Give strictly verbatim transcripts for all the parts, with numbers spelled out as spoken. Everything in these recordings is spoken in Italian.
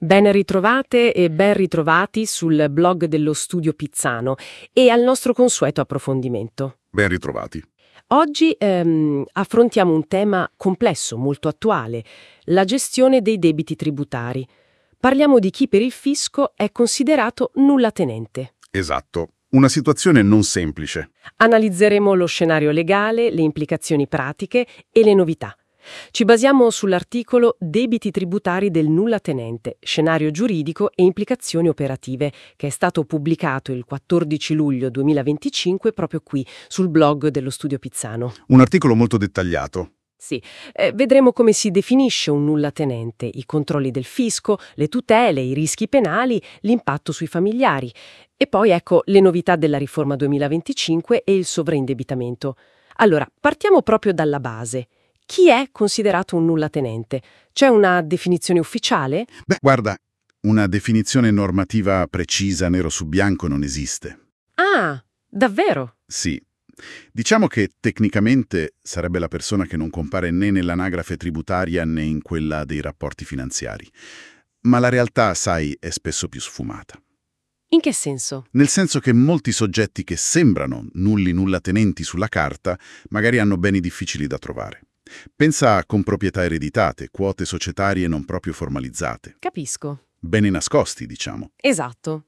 Ben ritrovate e ben ritrovati sul blog dello Studio Pizzano e al nostro consueto approfondimento. Ben ritrovati. Oggi ehm, affrontiamo un tema complesso, molto attuale, la gestione dei debiti tributari. Parliamo di chi per il fisco è considerato nullatenente. Esatto. Una situazione non semplice. Analizzeremo lo scenario legale, le implicazioni pratiche e le novità. Ci basiamo sull'articolo Debiti tributari del nullatenente, scenario giuridico e implicazioni operative, che è stato pubblicato il quattordici luglio duemilaventicinque proprio qui, sul blog dello Studio Pizzano. Un articolo molto dettagliato. Sì, eh, vedremo come si definisce un nullatenente, i controlli del fisco, le tutele, i rischi penali, l'impatto sui familiari. E poi ecco le novità della riforma duemilaventicinque e il sovraindebitamento. Allora, partiamo proprio dalla base. Chi è considerato un nullatenente? C'è una definizione ufficiale? Beh, guarda, una definizione normativa precisa nero su bianco non esiste. Ah, davvero? Sì. Diciamo che tecnicamente sarebbe la persona che non compare né nell'anagrafe tributaria né in quella dei rapporti finanziari. Ma la realtà, sai, è spesso più sfumata. In che senso? Nel senso che molti soggetti che sembrano nulli nullatenenti sulla carta magari hanno beni difficili da trovare. Pensa a comproprietà ereditate, quote societarie non proprio formalizzate. Capisco. Beni nascosti, diciamo. Esatto.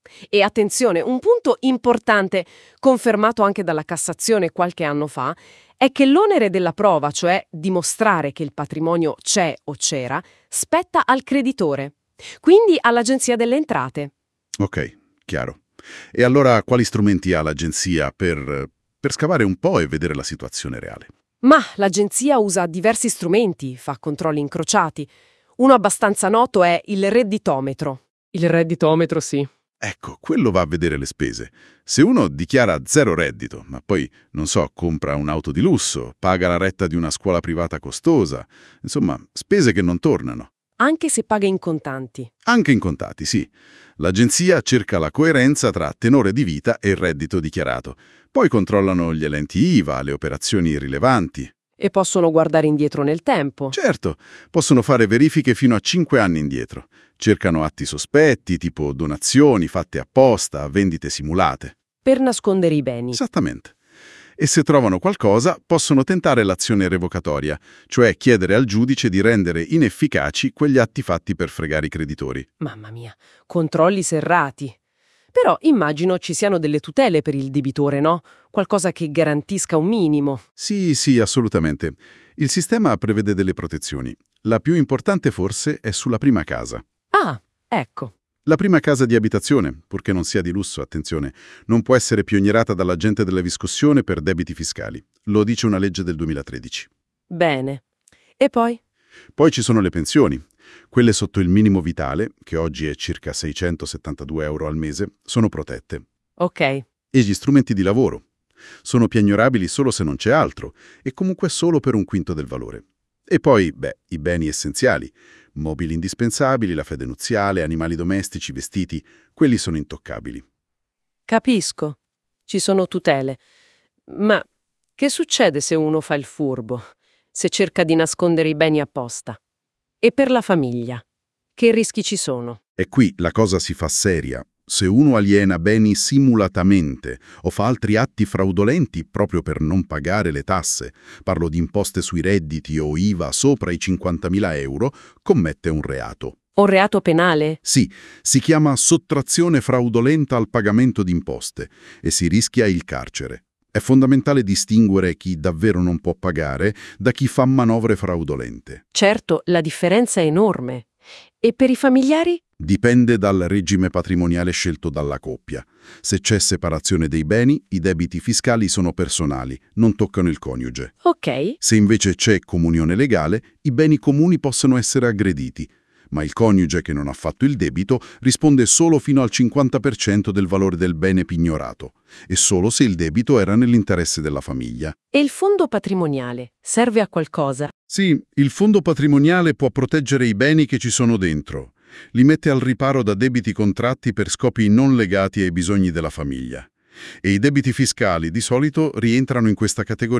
E attenzione, un punto importante, confermato anche dalla Cassazione qualche anno fa, è che l'onere della prova, cioè dimostrare che il patrimonio c'è o c'era, spetta al creditore, quindi all'Agenzia delle Entrate. Ok, chiaro. E allora quali strumenti ha l'agenzia per, per scavare un po' e vedere la situazione reale? Ma l'agenzia usa diversi strumenti, fa controlli incrociati. Uno abbastanza noto è il redditometro. Il redditometro, sì. Ecco, quello va a vedere le spese. Se uno dichiara zero reddito, ma poi, non so, compra un'auto di lusso, paga la retta di una scuola privata costosa, insomma, spese che non tornano. Anche se paga in contanti. Anche in contati, sì. L'agenzia cerca la coerenza tra tenore di vita e il reddito dichiarato. Poi controllano gli elenchi I V A, le operazioni rilevanti. E possono guardare indietro nel tempo. Certo, possono fare verifiche fino a cinque anni indietro. Cercano atti sospetti, tipo donazioni fatte apposta, vendite simulate. Per nascondere i beni. Esattamente. E se trovano qualcosa, possono tentare l'azione revocatoria, cioè chiedere al giudice di rendere inefficaci quegli atti fatti per fregare i creditori. Mamma mia, controlli serrati. Però immagino ci siano delle tutele per il debitore, no? Qualcosa che garantisca un minimo. Sì, sì, assolutamente. Il sistema prevede delle protezioni. La più importante forse è sulla prima casa. Ah, ecco. La prima casa di abitazione, purché non sia di lusso, attenzione, non può essere pionierata dall'agente della riscossione per debiti fiscali. Lo dice una legge del duemilatredici. Bene. E poi? Poi ci sono le pensioni. Quelle sotto il minimo vitale, che oggi è circa seicentosettantadue euro al mese, sono protette. Ok. E gli strumenti di lavoro. Sono piagnorabili solo se non c'è altro, e comunque solo per un quinto del valore. E poi, beh, i beni essenziali. Mobili indispensabili, la fede nuziale, animali domestici, vestiti, quelli sono intoccabili. Capisco. Ci sono tutele. Ma che succede se uno fa il furbo? Se cerca di nascondere i beni apposta? E per la famiglia? Che rischi ci sono? E qui la cosa si fa seria. Se uno aliena beni simulatamente o fa altri atti fraudolenti proprio per non pagare le tasse, parlo di imposte sui redditi o I V A sopra i cinquantamila euro, commette un reato. Un reato penale? Sì, si chiama sottrazione fraudolenta al pagamento di imposte e si rischia il carcere. È fondamentale distinguere chi davvero non può pagare da chi fa manovre fraudolente. Certo, la differenza è enorme. E per i familiari? Dipende dal regime patrimoniale scelto dalla coppia. Se c'è separazione dei beni, i debiti fiscali sono personali, non toccano il coniuge. Ok. Se invece c'è comunione legale, i beni comuni possono essere aggrediti, ma il coniuge che non ha fatto il debito risponde solo fino al cinquanta per cento del valore del bene pignorato, e solo se il debito era nell'interesse della famiglia. E il fondo patrimoniale serve a qualcosa? Sì, il fondo patrimoniale può proteggere i beni che ci sono dentro. Li mette al riparo da debiti contratti per scopi non legati ai bisogni della famiglia. E i debiti fiscali di solito rientrano in questa categoria.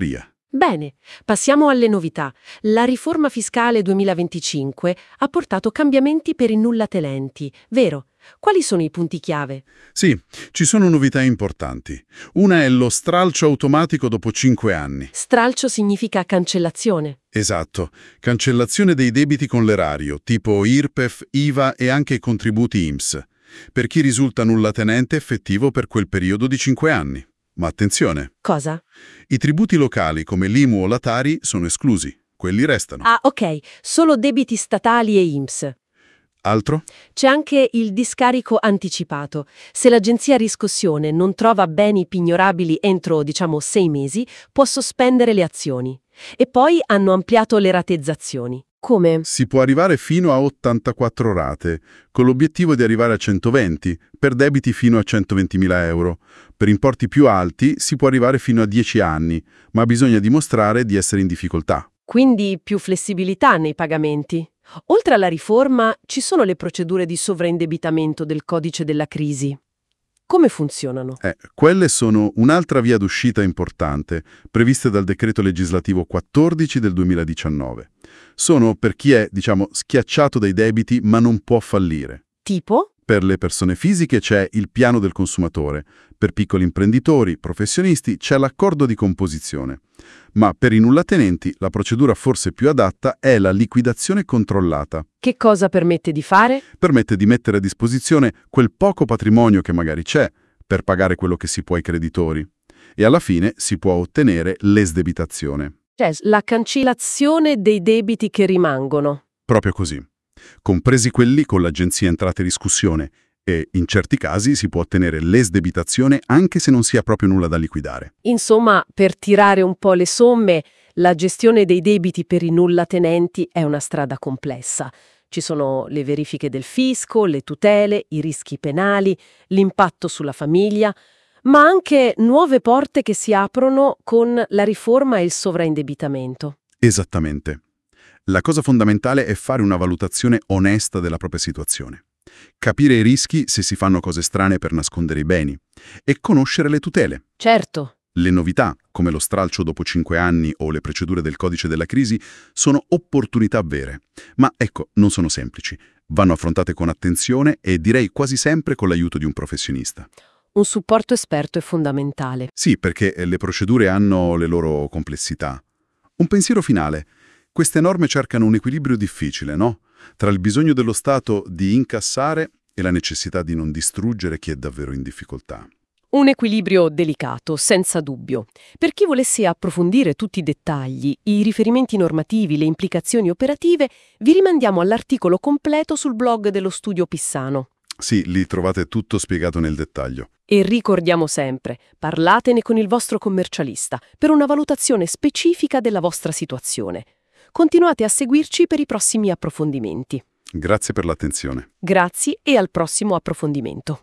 Bene, passiamo alle novità. La riforma fiscale duemilaventicinque ha portato cambiamenti per i nullatenenti, vero? Quali sono i punti chiave? Sì, ci sono novità importanti. Una è lo stralcio automatico dopo cinque anni. Stralcio significa cancellazione. Esatto, cancellazione dei debiti con l'erario, tipo I R P E F, I V A e anche i contributi I N P S, per chi risulta nullatenente effettivo per quel periodo di cinque anni. Ma attenzione! Cosa? I tributi locali come l'I M U o la Tari sono esclusi, quelli restano. Ah, ok, solo debiti statali e I N P S. Altro? C'è anche il discarico anticipato. Se l'agenzia riscossione non trova beni pignorabili entro, diciamo, sei mesi, può sospendere le azioni. E poi hanno ampliato le rateizzazioni. Come? Si può arrivare fino a ottantaquattro rate, con l'obiettivo di arrivare a centoventi, per debiti fino a centoventimila euro. Per importi più alti si può arrivare fino a dieci anni, ma bisogna dimostrare di essere in difficoltà. Quindi più flessibilità nei pagamenti. Oltre alla riforma, ci sono le procedure di sovraindebitamento del codice della crisi. Come funzionano? Eh, quelle sono un'altra via d'uscita importante, previste dal decreto legislativo quattordici del duemiladiciannove. Sono per chi è, diciamo, schiacciato dai debiti ma non può fallire. Tipo? Per le persone fisiche c'è il piano del consumatore, per piccoli imprenditori, professionisti c'è l'accordo di composizione. Ma per i nullatenenti la procedura forse più adatta è la liquidazione controllata. Che cosa permette di fare? Permette di mettere a disposizione quel poco patrimonio che magari c'è per pagare quello che si può ai creditori. E alla fine si può ottenere l'esdebitazione. Cioè, la cancellazione dei debiti che rimangono. Proprio così. Compresi quelli con l'agenzia entrate e riscossione, e in certi casi si può ottenere l'esdebitazione anche se non si ha proprio nulla da liquidare. Insomma, per tirare un po' le somme, la gestione dei debiti per i nullatenenti è una strada complessa. Ci sono le verifiche del fisco, le tutele, i rischi penali, l'impatto sulla famiglia, ma anche nuove porte che si aprono con la riforma e il sovraindebitamento. Esattamente. La cosa fondamentale è fare una valutazione onesta della propria situazione. Capire i rischi se si fanno cose strane per nascondere i beni e conoscere le tutele. Certo. Le novità, come lo stralcio dopo cinque anni o le procedure del codice della crisi, sono opportunità vere. Ma ecco, non sono semplici. Vanno affrontate con attenzione e direi quasi sempre con l'aiuto di un professionista. Un supporto esperto è fondamentale. Sì, perché le procedure hanno le loro complessità. Un pensiero finale. Queste norme cercano un equilibrio difficile, no? Tra il bisogno dello Stato di incassare e la necessità di non distruggere chi è davvero in difficoltà. Un equilibrio delicato, senza dubbio. Per chi volesse approfondire tutti i dettagli, i riferimenti normativi, le implicazioni operative, vi rimandiamo all'articolo completo sul blog dello Studio Pissano. Sì, lì trovate tutto spiegato nel dettaglio. E ricordiamo sempre, parlatene con il vostro commercialista per una valutazione specifica della vostra situazione. Continuate a seguirci per i prossimi approfondimenti. Grazie per l'attenzione. Grazie e al prossimo approfondimento.